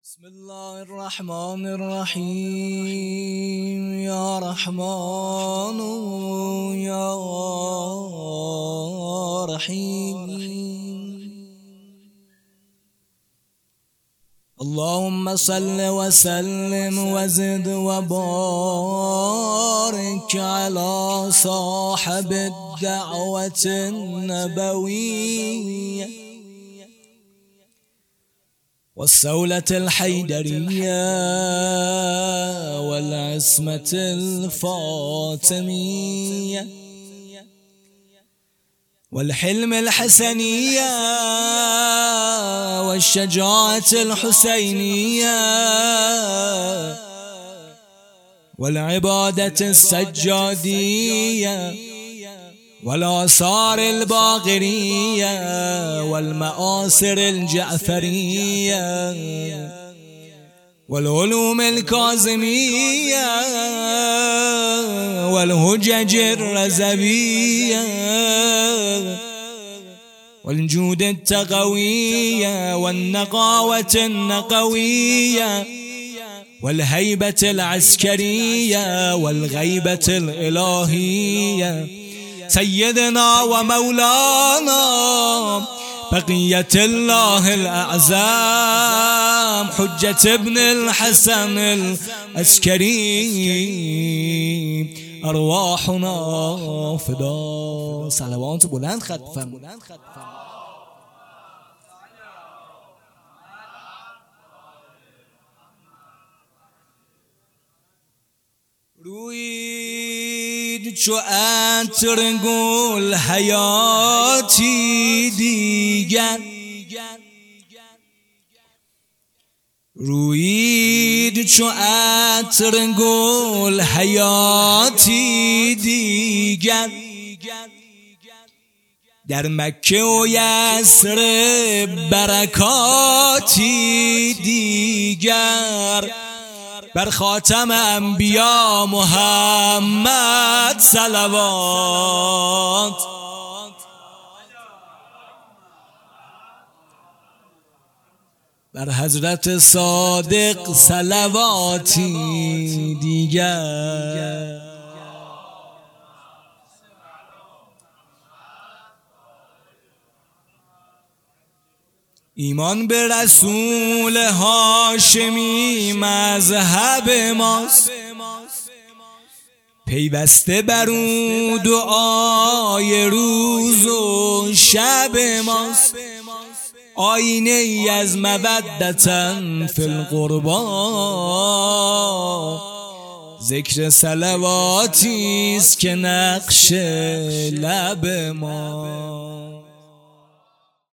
بسم الله الرحمن الرحيم يا رحمن يا رحيم اللهم صل وسلم وزد وبارك على صاحب الدعوة النبوية والسولة الحيدرية والعصمة الفاطمية والحلم الحسنية والشجاعة الحسينية والعبادة السجادية والآثار الباغرية والمآثر الجعفرية والعلوم الكاظمية والهجج الرزبية والجود التقوية والنقاوة النقوية والهيبة العسكرية والغيبة الإلهية سيدنا ومولانا بقية الله الأعزام حجة ابن الحسن العسكري أرواحنا فدا صلوات بلند خطفا روید چو عطر گل حیاتی دیگر روید چو عطر گل حیاتی دیگر در مکه و یثرب برکاتی دیگر بر خاتم انبیا محمد صلوات بر حضرت صادق صلواتی دیگر ایمان به رسول هاشمی مذهب ماست پیوسته بر او دعای روز و شب ماست آینه ای از مودتن فی القربا ذکر صلواتی است که نقش لب ما